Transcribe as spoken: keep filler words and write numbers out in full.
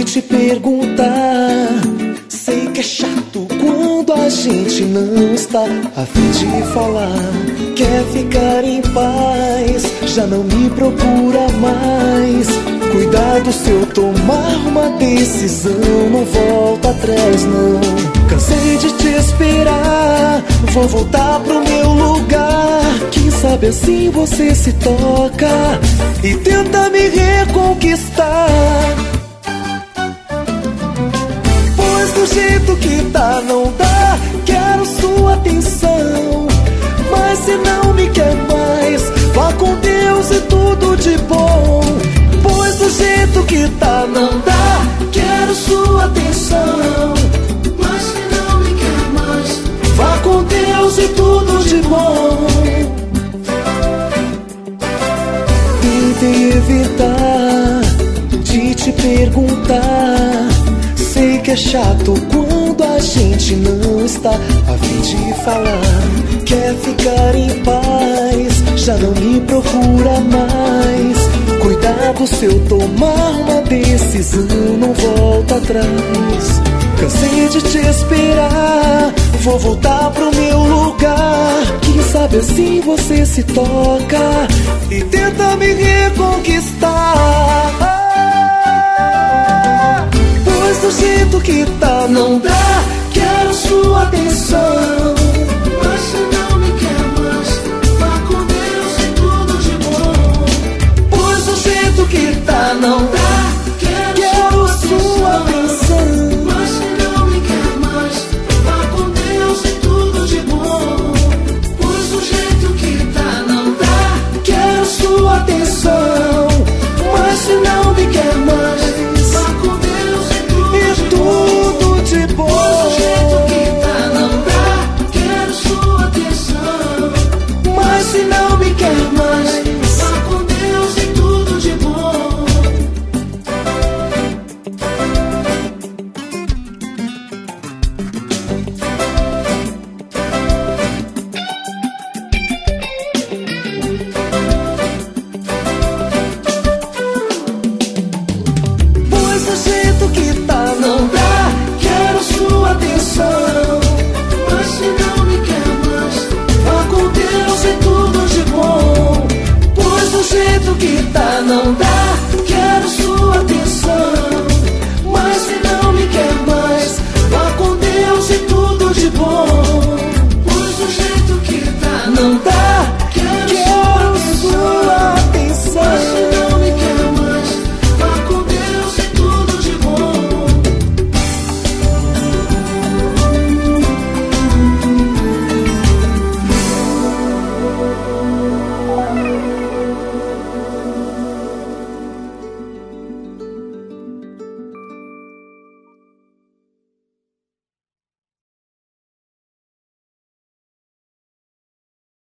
te perguntar. Sei que é chato quando a gente não está a fim de falar. Quer ficar em paz, já não me procura mais. Cuidado se eu tomar uma decisão, não volta atrás não. Cansei de te esperar, vou voltar pro meu lugar. Quem sabe assim você se toca e tenta me reconquistar. Pois do jeito que tá não dá, quero sua atenção. Mas se não me quer mais, vá com Deus e tudo de bom. Pois do jeito que tá não dá, quero sua atenção. Mas se não me quer mais, vá com Deus e tudo de bom. Tentei evitar de te perguntar. Sei que é chato quando a gente não está a fim de falar. Quer ficar em paz, já não me procura mais. Cuidado se eu tomar uma decisão, não volta atrás. Cansei de te esperar, vou voltar pro meu lugar. Quem sabe assim você se toca e tenta me reconquistar. Pois do jeito que tá não dá, quero sua atenção.